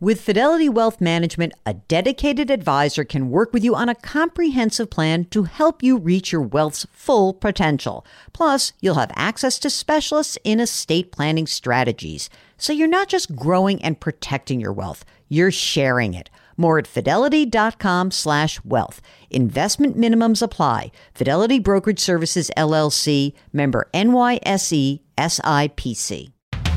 With Fidelity Wealth Management, a dedicated advisor can work with you on a comprehensive plan to help you reach your wealth's full potential. Plus, you'll have access to specialists in estate planning strategies. So you're not just growing and protecting your wealth, you're sharing it. More at fidelity.com/wealth. Investment minimums apply. Fidelity Brokerage Services, LLC, member NYSE, SIPC.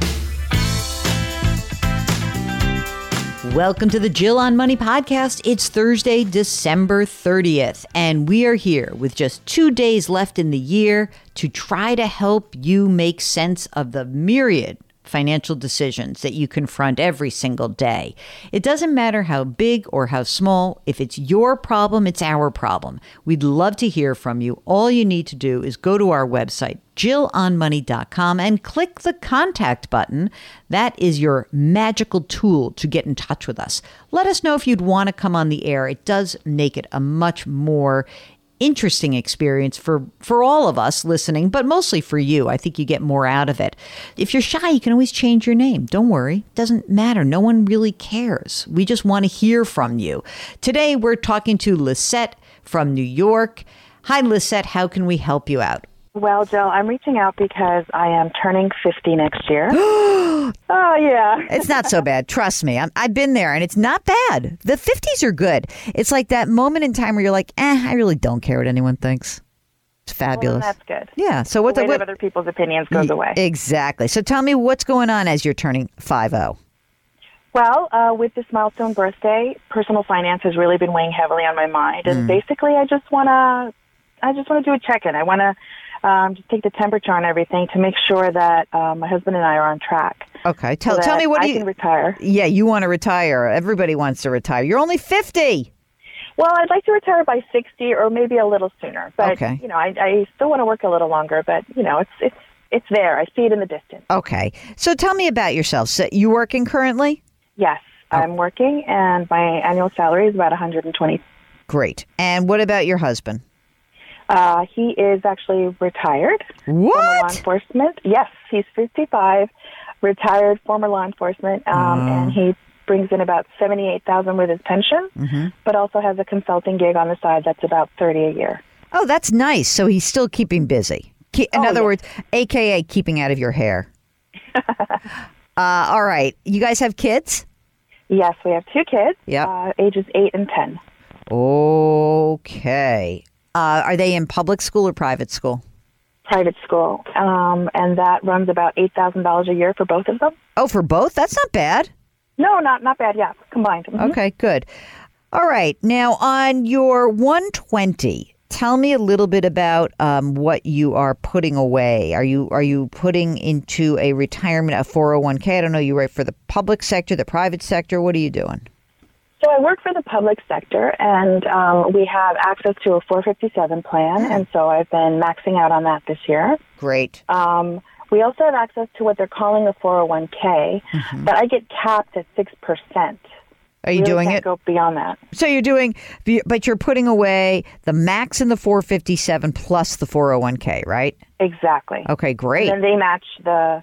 Welcome to the Jill on Money podcast. It's Thursday, December 30th, and we are here with just 2 days left in the year to try to help you make sense of the myriad financial decisions that you confront every single day. It doesn't matter how big or how small. If it's your problem, it's our problem. We'd love to hear from you. All you need to do is go to our website, JillOnMoney.com, and click the contact button. That is your magical tool to get in touch with us. Let us know if you'd want to come on the air. It does make it a much more interesting experience for all of us listening, but mostly for you. I think you get more out of it. If you're shy, you can always change your name. Don't worry. It doesn't matter. No one really cares. We just want to hear from you. Today, we're talking to Lisette from New York. Hi, Lisette. How can we help you out? Well, Jill, I'm reaching out because I am turning 50 next year. Oh, yeah. It's not so bad. Trust me. I've been there, and it's not bad. The 50s are good. It's like that moment in time where you're like, I really don't care what anyone thinks. It's fabulous. Well, that's good. Yeah. So what the weight of other people's opinions goes away. Exactly. So tell me what's going on as you're turning 50. Well, with this milestone birthday, personal finance has really been weighing heavily on my mind. And basically, I just want to do a check-in. I want to just take the temperature on everything to make sure that my husband and I are on track. Okay. Tell me what I can retire. Yeah, you want to retire. Everybody wants to retire. You're only 50. Well, I'd like to retire by 60 or maybe a little sooner. But, okay. I still want to work a little longer. But, it's there. I see it in the distance. Okay. So tell me about yourself. So you working currently? Yes, I'm working, and my annual salary is about $120. Great. And what about your husband? He is actually retired. What? Former law enforcement. Yes, he's 55, retired former law enforcement, and he brings in about $78,000 with his pension, but also has a consulting gig on the side that's about $30 a year. Oh, that's nice. So he's still keeping busy. In other words, AKA keeping out of your hair. All right. You guys have kids? Yes, we have 2 kids, ages 8 and 10. Okay. Are they in public school or private school? Private school. And that runs about $8,000 a year for both of them. Oh, for both? That's not bad. No, not bad. Yeah, combined. Okay, good. All right. Now, on your 120, tell me a little bit about what you are putting away. Are you putting into a retirement, a 401k? I don't know. You write for the public sector, the private sector. What are you doing? So I work for the public sector, and we have access to a 457 plan, and so I've been maxing out on that this year. Great. We also have access to what they're calling a 401k, but I get capped at 6%. Are you doing it? Go beyond that. So but you're putting away the max in the 457 plus the 401k, right? Exactly. Okay, great. And then they match that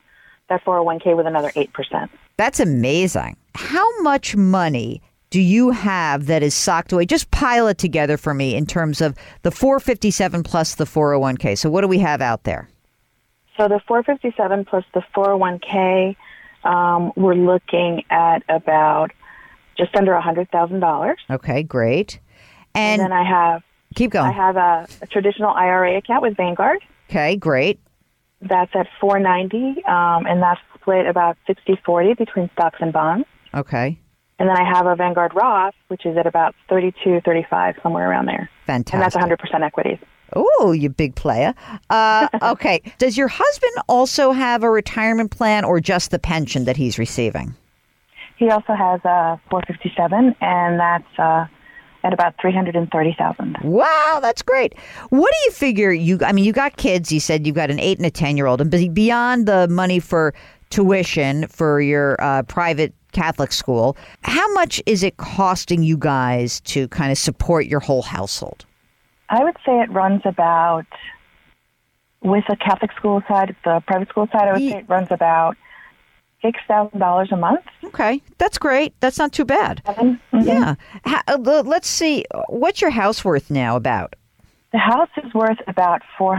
401k with another 8%. That's amazing. How much money do you have that is socked away? Just pile it together for me in terms of the 457 plus the 401k. So what do we have out there? So the 457 plus the 401k, we're looking at about just under $100,000. Okay, great. And then I have... Keep going. I have a traditional IRA account with Vanguard. Okay, great. That's at $490, and that's split about 60-40 between stocks and bonds. Okay. And then I have a Vanguard Roth, which is at about 32-35, somewhere around there. Fantastic. And that's 100% equities. Oh, you big player. Okay. Does your husband also have a retirement plan or just the pension that he's receiving? He also has a 457, and that's at about $330,000. Wow, that's great. What do you figure you got kids, you said you've got an 8 and a 10-year-old, and beyond the money for tuition for your private Catholic school, how much is it costing you guys to kind of support your whole household? I would say it runs about, with the Catholic school side, the private school side, I would say it runs about $6,000 a month. Okay, that's great. That's not too bad. Mm-hmm. Yeah. Let's see. What's your house worth now about? The house is worth about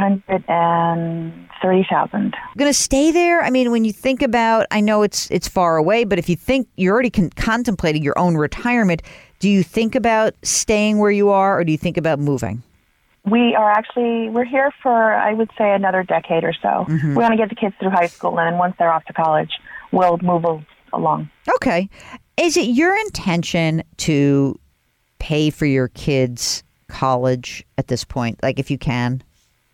$430,000. Going to stay there? I mean, when you think about, I know it's far away, but if you think you're already contemplating your own retirement, do you think about staying where you are, or do you think about moving? We're here for, I would say, another decade or so. Mm-hmm. We want to get the kids through high school, and then once they're off to college, we'll move along. Okay. Is it your intention to pay for your kids' college at this point, like if you can?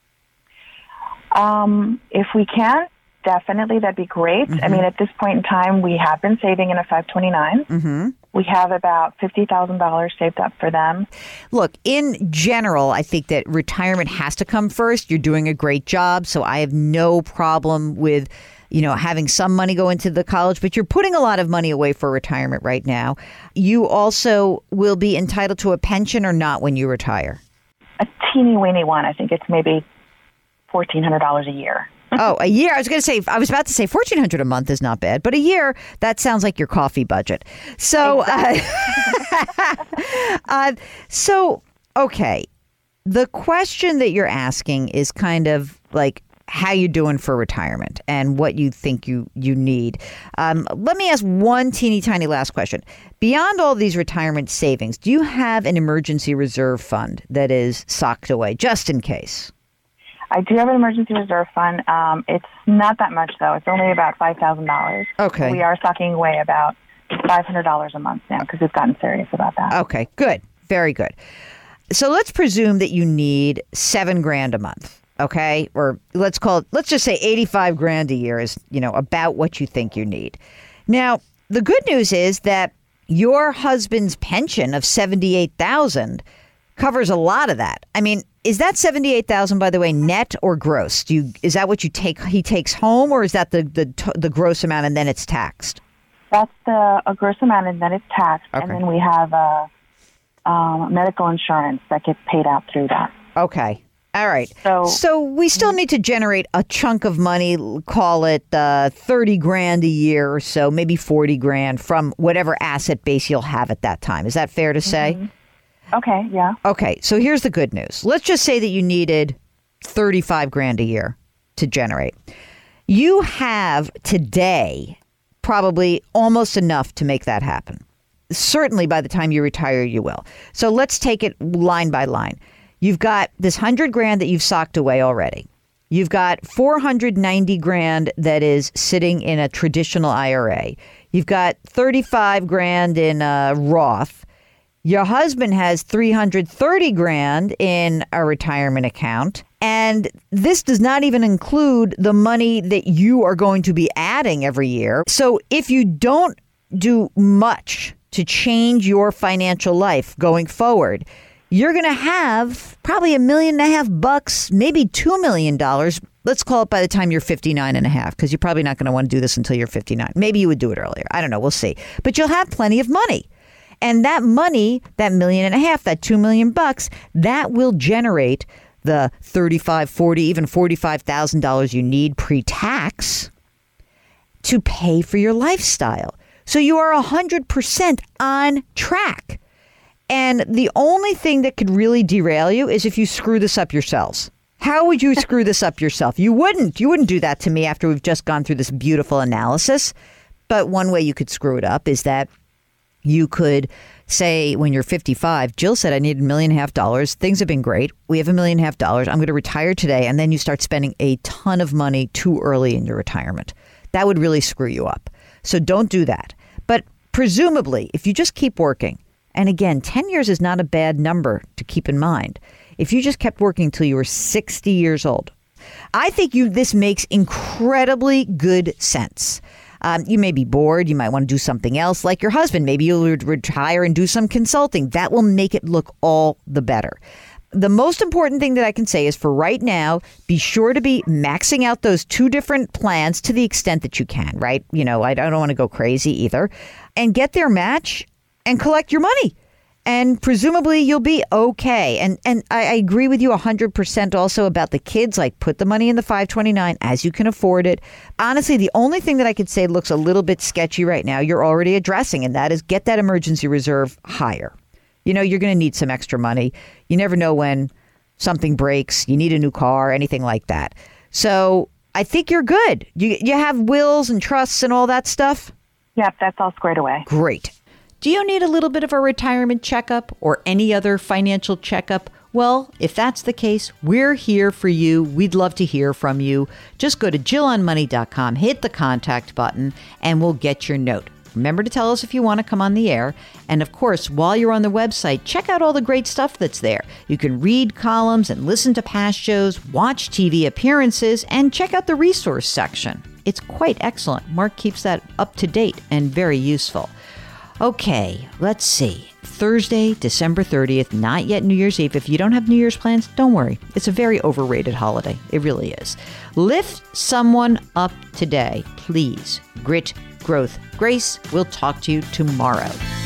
If we can, definitely, that'd be great. Mm-hmm. I mean, at this point in time, we have been saving in a 529. Mm-hmm. We have about $50,000 saved up for them. Look, in general, I think that retirement has to come first. You're doing a great job, so I have no problem with, having some money go into the college, but you're putting a lot of money away for retirement right now. You also will be entitled to a pension or not when you retire? A teeny-weeny one. I think it's maybe $1,400 a year. Oh, a year. I was about to say $1,400 a month is not bad, but a year, that sounds like your coffee budget. So, exactly. Okay. The question that you're asking is kind of like how you doing for retirement and what you think you need. Let me ask one teeny tiny last question. Beyond all these retirement savings, do you have an emergency reserve fund that is socked away just in case? I do have an emergency reserve fund. It's not that much, though. It's only about $5,000. Okay. We are stocking away about $500 a month now because we've gotten serious about that. Okay, good. Very good. So let's presume that you need $7,000 a month, okay? Or let's just say $85,000 a year is, about what you think you need. Now, the good news is that your husband's pension of $78,000 covers a lot of that. I mean, is that $78,000, by the way, net or gross? Is that what he takes home, or is that the gross amount and then it's taxed? That's a gross amount and then it's taxed, okay. And then we have medical insurance that gets paid out through that. Okay, all right. So we still need to generate a chunk of money. Call it $30,000 a year or so, maybe $40,000 from whatever asset base you'll have at that time. Is that fair to say? Mm-hmm. Okay, yeah. Okay, so here's the good news. Let's just say that you needed $35,000 a year to generate. You have today probably almost enough to make that happen. Certainly by the time you retire, you will. So let's take it line by line. You've got this $100,000 that you've socked away already. You've got $490,000 that is sitting in a traditional IRA. You've got $35,000 in a Roth. Your husband has $330,000 in a retirement account. And this does not even include the money that you are going to be adding every year. So if you don't do much to change your financial life going forward, you're going to have probably $1.5 million, maybe $2 million. Let's call it by the time you're 59 and a half, because you're probably not going to want to do this until you're 59. Maybe you would do it earlier. I don't know. We'll see. But you'll have plenty of money. And that money, that $1.5 million, that $2 million, that will generate the $35,000, $40,000, even $45,000 you need pre-tax to pay for your lifestyle. So you are 100% on track. And the only thing that could really derail you is if you screw this up yourselves. How would you screw this up yourself? You wouldn't. You wouldn't do that to me after we've just gone through this beautiful analysis. But one way you could screw it up is that you could say when you're 55, Jill said I need $1.5 million. Things have been great. We have $1.5 million. I'm going to retire today. And then you start spending a ton of money too early in your retirement. That would really screw you up. So don't do that. But presumably, if you just keep working, and again, 10 years is not a bad number to keep in mind. If you just kept working until you were 60 years old, I think this makes incredibly good sense. You may be bored. You might want to do something else like your husband. Maybe you'll retire and do some consulting. That will make it look all the better. The most important thing that I can say is for right now, be sure to be maxing out those two different plans to the extent that you can, right? I don't want to go crazy either. And get their match and collect your money. And presumably you'll be okay. And I agree with you 100% also about the kids. Like, put the money in the 529 as you can afford it. Honestly, the only thing that I could say looks a little bit sketchy right now, you're already addressing, and that is get that emergency reserve higher. You know, you're going to need some extra money. You never know when something breaks, you need a new car, anything like that. So I think you're good. You have wills and trusts and all that stuff? Yep, that's all squared away. Great. Do you need a little bit of a retirement checkup or any other financial checkup? Well, if that's the case, we're here for you. We'd love to hear from you. Just go to JillOnMoney.com, hit the contact button, and we'll get your note. Remember to tell us if you want to come on the air. And of course, while you're on the website, check out all the great stuff that's there. You can read columns and listen to past shows, watch TV appearances, and check out the resource section. It's quite excellent. Mark keeps that up to date and very useful. Okay, let's see. Thursday, December 30th, not yet New Year's Eve. If you don't have New Year's plans, don't worry. It's a very overrated holiday. It really is. Lift someone up today, please. Grit, growth, grace. We'll talk to you tomorrow.